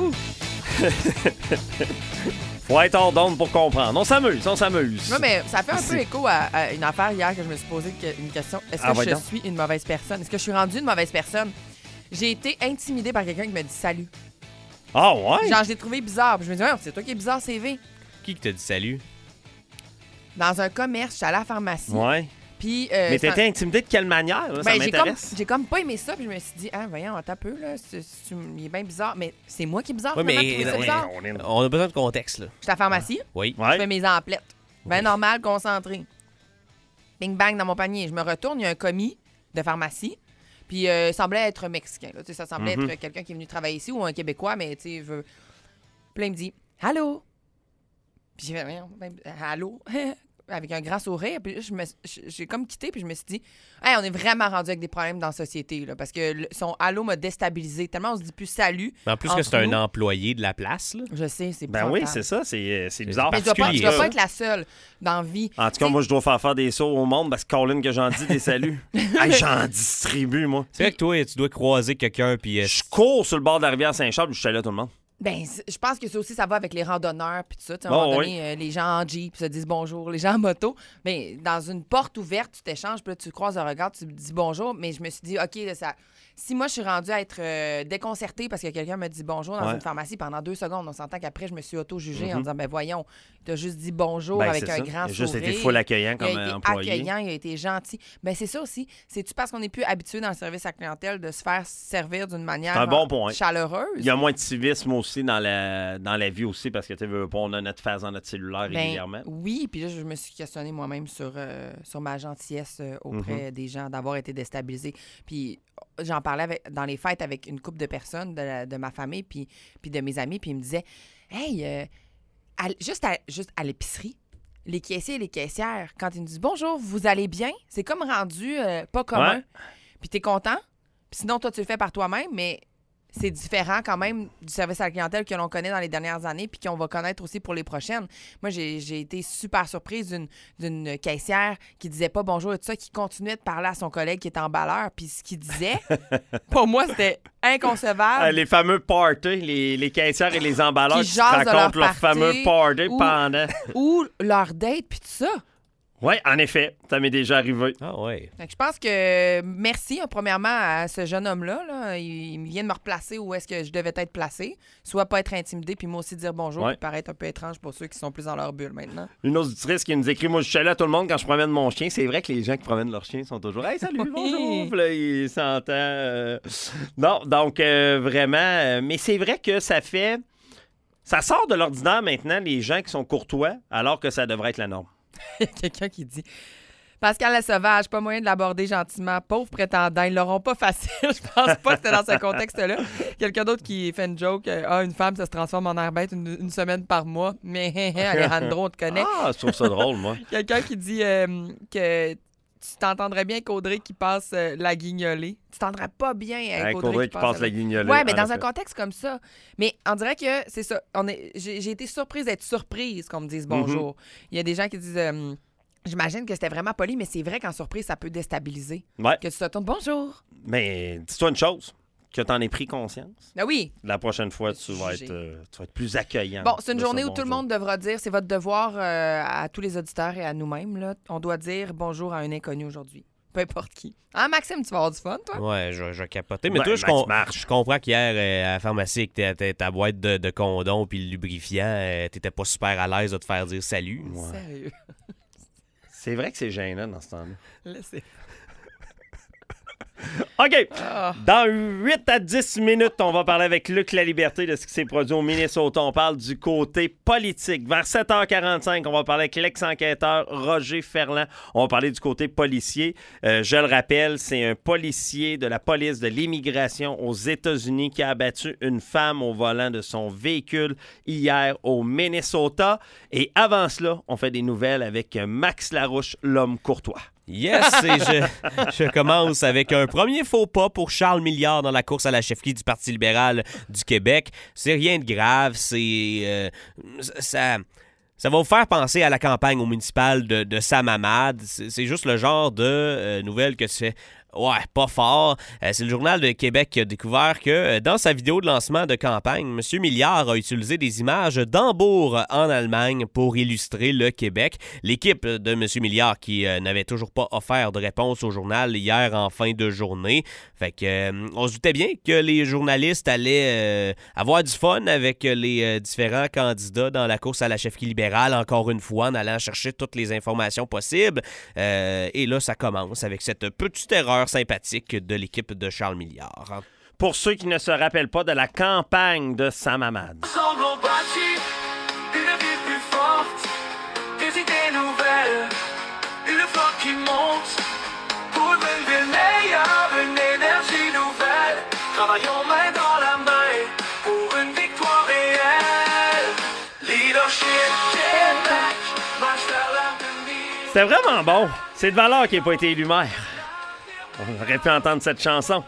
Faut être hors d'onde pour comprendre. On s'amuse. Non, mais ça fait un peu écho à une affaire hier que je me suis posé une question. Est-ce que je suis une mauvaise personne? Est-ce que je suis rendue une mauvaise personne? J'ai été intimidée par quelqu'un qui me dit salut. Ah ouais? Genre, je l'ai trouvé bizarre. Puis je me dis, c'est toi qui es bizarre, CV. Qui t'a dit salut? Dans un commerce, je suis allée à la pharmacie. Ouais. Puis, mais t'étais intimidée de quelle manière? Là, ça m'intéresse. J'ai comme pas aimé ça, puis je me suis dit, voyons, attends un peu, là, il est bien bizarre. Mais c'est moi qui est bizarre, bizarre. On a besoin de contexte, là. Je suis à la pharmacie. Oui. Je fais mes emplettes. Bien normal, concentré. Bing bang dans mon panier. Je me retourne, il y a un commis de pharmacie. Puis il semblait être mexicain. Là. Ça semblait être quelqu'un qui est venu travailler ici ou un Québécois, mais tu sais, veut. Puis là, il me dit allô. Puis j'ai fait allô. Avec un grand sourire. Puis j'ai comme quitté, puis je me suis dit, on est vraiment rendu avec des problèmes dans la société, là, parce que son allô m'a déstabilisé. Tellement on se dit plus salut. Mais en plus que c'est un employé de la place, là. Je sais, c'est Ben oui, c'est ça. C'est bizarre. Mais je dois pas être la seule dans la vie. En tout cas, moi, je dois faire des sauts au monde parce que Colin, que j'en dis des saluts. J'en distribue, moi. C'est vrai que toi, tu dois croiser quelqu'un, puis. Je cours sur le bord de la rivière Saint-Charles, puis je suis là tout le monde. Ben, je pense que ça aussi, ça va avec les randonneurs puis tout ça. À un moment donné, les gens en Jeep se disent bonjour, les gens en moto. Mais dans une porte ouverte, tu t'échanges, puis là, tu croises un regard, tu dis bonjour. Mais je me suis dit, OK, là, si moi, je suis rendue à être déconcertée parce que quelqu'un me dit bonjour dans une pharmacie pendant 2 secondes, on s'entend qu'après, je me suis auto-jugée en disant, ben voyons, t'as juste dit bonjour avec un grand sourire. Il a juste été full accueillant comme employé. Accueillant, il a été gentil. Ben, c'est ça aussi. C'est-tu parce qu'on n'est plus habitué dans le service à la clientèle de se faire servir d'une manière chaleureuse? Il y a moins de civisme aussi dans la vie aussi parce que tu veux pas, on a notre face dans notre cellulaire régulièrement. Oui, puis là, je me suis questionné moi-même sur ma gentillesse auprès des gens, d'avoir été déstabilisée. Puis j'en parlais dans les fêtes avec une couple de personnes de ma famille puis de mes amis, puis ils me disaient « Hey, juste à l'épicerie, les caissiers et les caissières, quand ils nous disent « Bonjour, vous allez bien? » C'est comme rendu pas commun. Ouais. Puis t'es content. Puis sinon, toi, tu le fais par toi-même, mais c'est différent quand même du service à la clientèle que l'on connaît dans les dernières années puis qu'on va connaître aussi pour les prochaines. Moi, j'ai été super surprise d'une caissière qui disait pas bonjour et tout ça, qui continuait de parler à son collègue qui était emballeur. Puis ce qu'il disait, pour moi, c'était inconcevable. Les fameux parties, les caissières et les emballeurs qui se racontent leur fameux party pendant. Ou leur date puis tout ça. Oui, en effet, ça m'est déjà arrivé. Ah oui. Je pense que merci, premièrement, à ce jeune homme-là. Là. Il vient de me replacer où est-ce que je devais être placé. Soit pas être intimidé, puis moi aussi dire bonjour, puis paraître un peu étrange pour ceux qui sont plus dans leur bulle maintenant. Une auditrice qui nous écrit, moi, je suis allé à tout le monde quand je promène mon chien. C'est vrai que les gens qui promènent leur chien sont toujours « Hey, salut, bonjour! » Puis là, ils s'entendent. Non, donc, vraiment, mais c'est vrai que ça sort de l'ordinaire maintenant, les gens qui sont courtois, alors que ça devrait être la norme. Il y a quelqu'un qui dit Pascal la sauvage, pas moyen de l'aborder gentiment. Pauvre prétendant, ils l'auront pas facile. Je pense pas que c'était dans ce contexte-là. Quelqu'un d'autre qui fait une joke une femme, ça se transforme en air bête une semaine par mois. Mais Alejandro, on te connaît. Ah, je trouve ça drôle, moi. Quelqu'un qui dit que tu t'entendrais bien qu'Audrey qui passe la guignolée. Tu t'entendrais pas bien avec Audrey qui passe la guignolée. Oui, mais dans un contexte comme ça. Mais on dirait que c'est ça. J'ai été surprise d'être surprise qu'on me dise bonjour. Il y a des gens qui disent j'imagine que c'était vraiment poli, mais c'est vrai qu'en surprise, ça peut déstabiliser. Ouais. Que tu te tournes bonjour. Mais dis-toi une chose. Que tu en aies pris conscience. Ben oui. La prochaine fois, tu vas être plus accueillant. Bon, c'est une journée où tout le monde devra dire, c'est votre devoir à tous les auditeurs et à nous-mêmes, là, on doit dire bonjour à un inconnu aujourd'hui. Peu importe qui. Hein, Maxime, tu vas avoir du fun, toi? Ouais, je vais capoter. Mais toi, je comprends qu'hier, à la pharmacie, avec ta boîte de condoms puis le lubrifiant, t'étais pas super à l'aise de te faire dire salut. Ouais. Sérieux? C'est vrai que c'est gênant dans ce temps-là. Laissez. OK. Dans 8 à 10 minutes, on va parler avec Luc Laliberté de ce qui s'est produit au Minnesota. On parle du côté politique. Vers 7h45, on va parler avec l'ex-enquêteur Roger Ferland. On va parler du côté policier. Je le rappelle, c'est un policier de la police de l'immigration aux États-Unis qui a abattu une femme au volant de son véhicule hier au Minnesota. Et avant cela, on fait des nouvelles avec Max Larouche, l'homme courtois. Yes, et je commence avec un premier faux pas pour Charles Milliard dans la course à la chefferie du Parti libéral du Québec. C'est rien de grave, ça va vous faire penser à la campagne au municipal de Sam Hamad. C'est juste le genre de nouvelle que tu fais Ouais, pas fort. C'est le Journal de Québec qui a découvert que dans sa vidéo de lancement de campagne, M. Milliard a utilisé des images d'Hambourg en Allemagne pour illustrer le Québec. L'équipe de M. Milliard qui n'avait toujours pas offert de réponse au journal hier en fin de journée. Fait que on se doutait bien que les journalistes allaient avoir du fun avec les différents candidats dans la course à la chefferie libérale, encore une fois, en allant chercher toutes les informations possibles. Et là, ça commence avec cette petite erreur sympathique de l'équipe de Charles Milliard. Pour ceux qui ne se rappellent pas de la campagne de Sam Hamad. Ensemble on bâtit une vie plus forte, des idées nouvelles, une flotte qui monte pour une ville meilleure, une énergie nouvelle. Travaillons main dans la main pour une victoire réelle. Leadership Québec, marche vers l'avenir. C'était vraiment bon. C'est de valeur qu'il n'ait pas été élu maire. On aurait pu entendre cette chanson.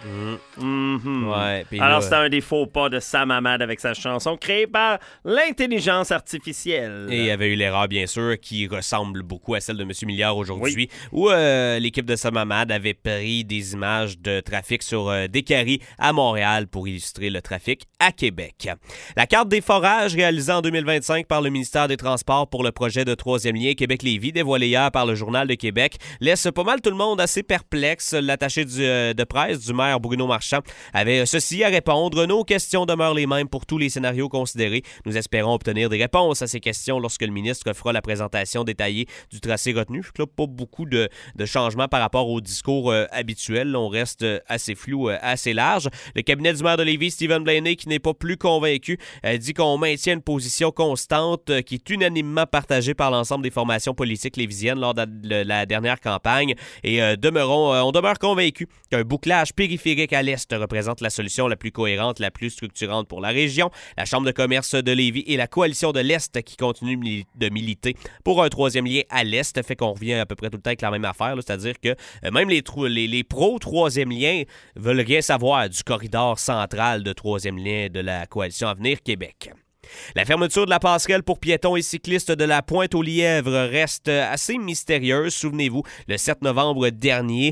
Ouais, Alors, c'était un des faux pas de Sam Hamad avec sa chanson créée par l'intelligence artificielle. Et il y avait eu l'erreur, bien sûr, qui ressemble beaucoup à celle de M. Milliard aujourd'hui, où l'équipe de Sam Hamad avait pris des images de trafic sur des carrés à Montréal pour illustrer le trafic à Québec. La carte des forages réalisée en 2025 par le ministère des Transports pour le projet de troisième lien Québec-Lévis, dévoilée hier par le Journal de Québec, laisse pas mal tout le monde assez perplexe. L'attaché de presse du maire Bruno Marchand avait ceci à répondre. Nos questions demeurent les mêmes pour tous les scénarios considérés. Nous espérons obtenir des réponses à ces questions lorsque le ministre fera la présentation détaillée du tracé retenu. Là, pas beaucoup de changements par rapport au discours habituel. On reste assez flou, assez large. Le cabinet du maire de Lévis, Stephen Blaney, qui n'est pas plus convaincu, dit qu'on maintient une position constante qui est unanimement partagée par l'ensemble des formations politiques lévisiennes lors de la dernière campagne. Et on demeure convaincu qu'un bouclage périphérique à l'Est représente la solution la plus cohérente, la plus structurante pour la région. La Chambre de commerce de Lévis et la coalition de l'Est qui continue de militer pour un troisième lien à l'Est fait qu'on revient à peu près tout le temps avec la même affaire, là, c'est-à-dire que même les pro-troisième lien veulent rien savoir du corridor central de troisième lien de la coalition Avenir Québec. La fermeture de la passerelle pour piétons et cyclistes de la Pointe-aux-Lièvres reste assez mystérieuse. Souvenez-vous, le 7 novembre dernier,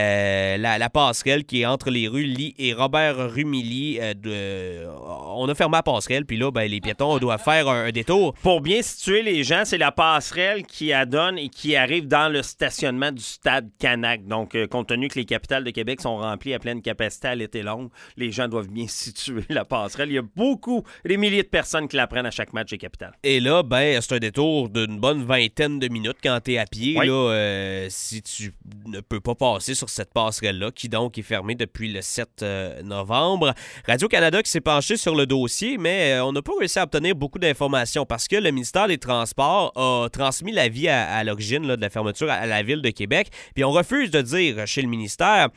la passerelle qui est entre les rues Lee et Robert-Rumilly, on a fermé la passerelle, puis là, les piétons doivent faire un détour. Pour bien situer les gens, c'est la passerelle qui adonne et qui arrive dans le stationnement du stade Canac. Donc, compte tenu que les capitales de Québec sont remplies à pleine capacité à l'été long, les gens doivent bien situer la passerelle. Il y a des milliers de personnes qui la prennent à chaque match des Capitales. Et là, c'est un détour d'une bonne vingtaine de minutes quand t'es à pied. Oui. Là, si tu ne peux pas passer sur cette passerelle-là, qui donc est fermée depuis le 7 novembre. Radio-Canada qui s'est penché sur le dossier, mais on n'a pas réussi à obtenir beaucoup d'informations parce que le ministère des Transports a transmis l'avis à l'origine là, de la fermeture à la Ville de Québec. Puis on refuse de dire chez le ministère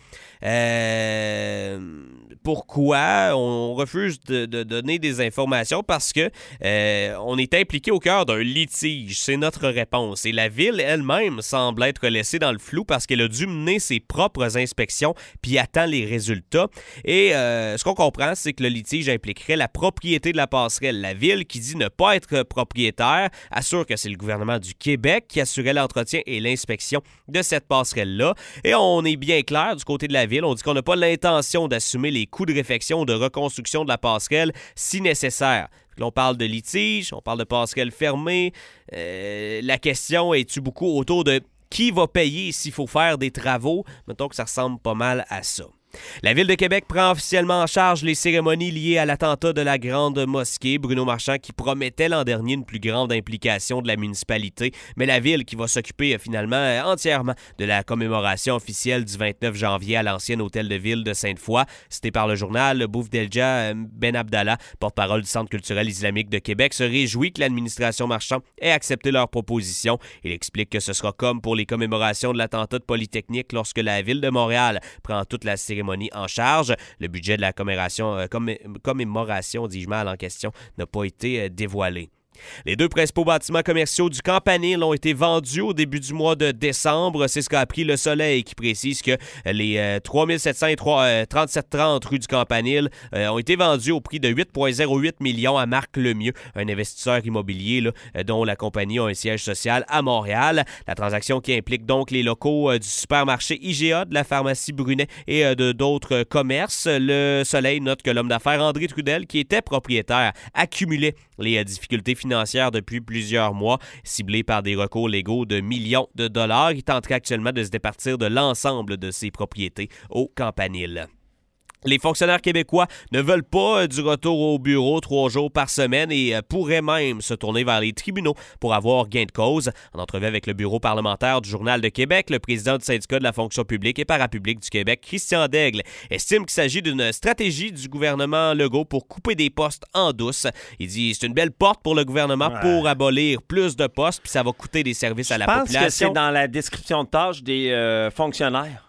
pourquoi on refuse de donner des informations parce que on est impliqué au cœur d'un litige. C'est notre réponse. Et la Ville elle-même semble être laissée dans le flou parce qu'elle a dû mener ses propres inspections puis attend les résultats. Et ce qu'on comprend, c'est que le litige impliquerait la propriété de la passerelle. La Ville, qui dit ne pas être propriétaire, assure que c'est le gouvernement du Québec qui assurait l'entretien et l'inspection de cette passerelle-là. Et on est bien clair du côté de la Ville. On dit qu'on n'a pas l'intention d'assumer les coûts de réfection ou de reconstruction de la passerelle si nécessaire. Là, on parle de litige, on parle de passerelle fermée. La question est-tu beaucoup autour de qui va payer s'il faut faire des travaux? Mettons que ça ressemble pas mal à ça. La Ville de Québec prend officiellement en charge les cérémonies liées à l'attentat de la Grande Mosquée. Bruno Marchand qui promettait l'an dernier une plus grande implication de la municipalité, mais la Ville qui va s'occuper finalement entièrement de la commémoration officielle du 29 janvier à l'ancien hôtel de ville de Sainte-Foy. Cité par le journal, Boufdelja Ben Abdallah, porte-parole du Centre culturel islamique de Québec, se réjouit que l'administration Marchand ait accepté leur proposition. Il explique que ce sera comme pour les commémorations de l'attentat de Polytechnique lorsque la Ville de Montréal prend toute la cérémonie en charge. Le budget de la commémoration, dis-je mal en question, n'a pas été dévoilé. Les 2 principaux bâtiments commerciaux du Campanile ont été vendus au début du mois de décembre. C'est ce qu'a appris Le Soleil, qui précise que les 3700 et 3730 rue du Campanile ont été vendus au prix de 8,08 millions à Marc Lemieux, un investisseur immobilier dont la compagnie a un siège social à Montréal. La transaction qui implique donc les locaux du supermarché IGA, de la pharmacie Brunet et de d'autres commerces. Le Soleil note que l'homme d'affaires André Trudel, qui était propriétaire, accumulait les difficultés financières depuis plusieurs mois, ciblé par des recours légaux de millions de dollars. Il tenterait actuellement de se départir de l'ensemble de ses propriétés au Campanile. Les fonctionnaires québécois ne veulent pas du retour au bureau 3 jours par semaine et pourraient même se tourner vers les tribunaux pour avoir gain de cause. En entrevue avec le bureau parlementaire du Journal de Québec, le président du syndicat de la fonction publique et parapublique du Québec, Christian Daigle, estime qu'il s'agit d'une stratégie du gouvernement Legault pour couper des postes en douce. Il dit c'est une belle porte pour le gouvernement pour abolir plus de postes, puis ça va coûter des services à la population. Je pense que c'est dans la description de tâches des fonctionnaires.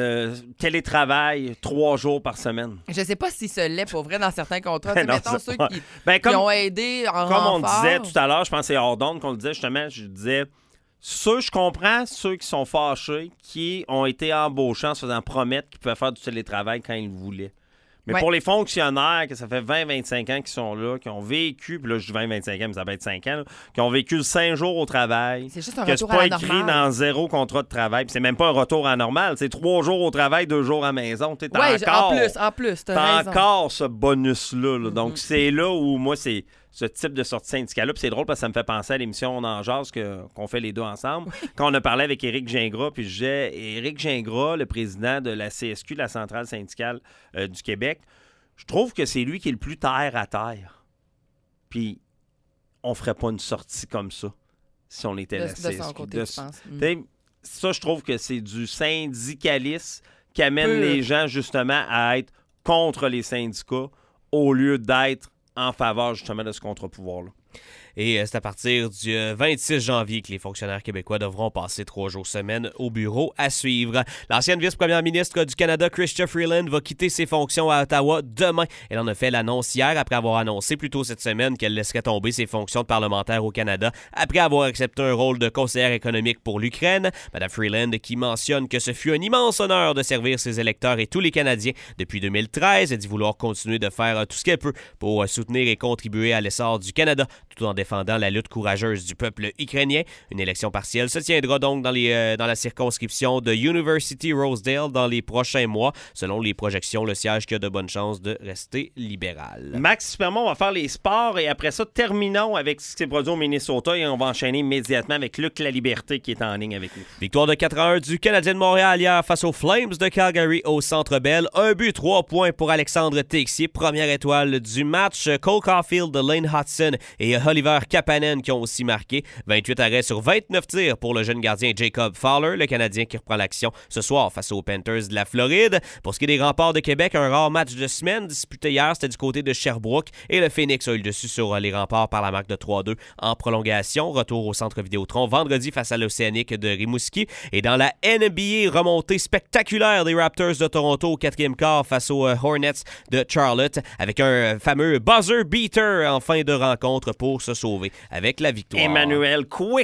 Télétravail 3 jours par semaine. Je sais pas si ce l'est pour vrai dans certains contrats. Non, mettons ceux qui ont aidé en comme renfort. on disait tout à l'heure, je pense que c'est hors d'onde qu'on le disait justement, je disais, je comprends ceux qui sont fâchés, qui ont été embauchés en se faisant promettre qu'ils pouvaient faire du télétravail quand ils le voulaient. Mais pour les fonctionnaires, que ça fait 20-25 ans qu'ils sont là, qui ont vécu, puis là je dis 20-25 ans, mais ça peut être 5 ans, là, qui ont vécu 5 jours au travail, c'est juste un que retour c'est pas à la écrit normale. dans 0 contrat de travail, puis c'est même pas un retour à normal, c'est 3 jours au travail, 2 jours à la maison. T'as en plus, t'as raison. encore ce bonus-là. Là. Donc c'est là où moi, c'est ce type de sortie syndicale-là. Puis c'est drôle parce que ça me fait penser à l'émission On en jase qu'on fait les deux ensemble. Quand on a parlé avec Éric Gingras, puis je disais, Éric Gingras, le président de la CSQ, la centrale syndicale du Québec, je trouve que c'est lui qui est le plus terre à terre. Puis on ferait pas une sortie comme ça si on était la CSQ. De son côté, tu penses? Ça, je trouve que c'est du syndicalisme qui amène les gens justement à être contre les syndicats au lieu d'être en faveur justement de ce contre-pouvoir-là. Et c'est à partir du 26 janvier que les fonctionnaires québécois devront passer 3 jours semaine au bureau à suivre. L'ancienne vice-première ministre du Canada, Chrystia Freeland, va quitter ses fonctions à Ottawa demain. Elle en a fait l'annonce hier après avoir annoncé plus tôt cette semaine qu'elle laisserait tomber ses fonctions de parlementaire au Canada après avoir accepté un rôle de conseillère économique pour l'Ukraine. Mme Freeland qui mentionne que ce fut un immense honneur de servir ses électeurs et tous les Canadiens depuis 2013. Elle dit vouloir continuer de faire tout ce qu'elle peut pour soutenir et contribuer à l'essor du Canada tout en défendant la lutte courageuse du peuple ukrainien. Une élection partielle se tiendra donc dans la circonscription de University Rosedale dans les prochains mois. Selon les projections, le siège qui a de bonnes chances de rester libéral. Max, Supermont, on va faire les sports et après ça, terminons avec ce qui s'est produit au Minnesota et on va enchaîner immédiatement avec Luc Laliberté qui est en ligne avec nous. Victoire de 4-1 du Canadien de Montréal hier face aux Flames de Calgary au Centre Bell. 1 but, 3 points pour Alexandre Texier, première étoile du match. Cole Caulfield, Lane Hudson et Oliver Kapanen qui ont aussi marqué. 28 arrêts sur 29 tirs pour le jeune gardien Jacob Fowler, le Canadien qui reprend l'action ce soir face aux Panthers de la Floride. Pour ce qui est des Remparts de Québec, un rare match de semaine disputé hier, c'était du côté de Sherbrooke et le Phoenix a eu le dessus sur les Remparts par la marque de 3-2 en prolongation. Retour au Centre Vidéotron vendredi face à l'Océanique de Rimouski. Et dans la NBA, remontée spectaculaire des Raptors de Toronto au 4e quart face aux Hornets de Charlotte avec un fameux buzzer beater en fin de rencontre pour se sauver avec la victoire. Emmanuel Quick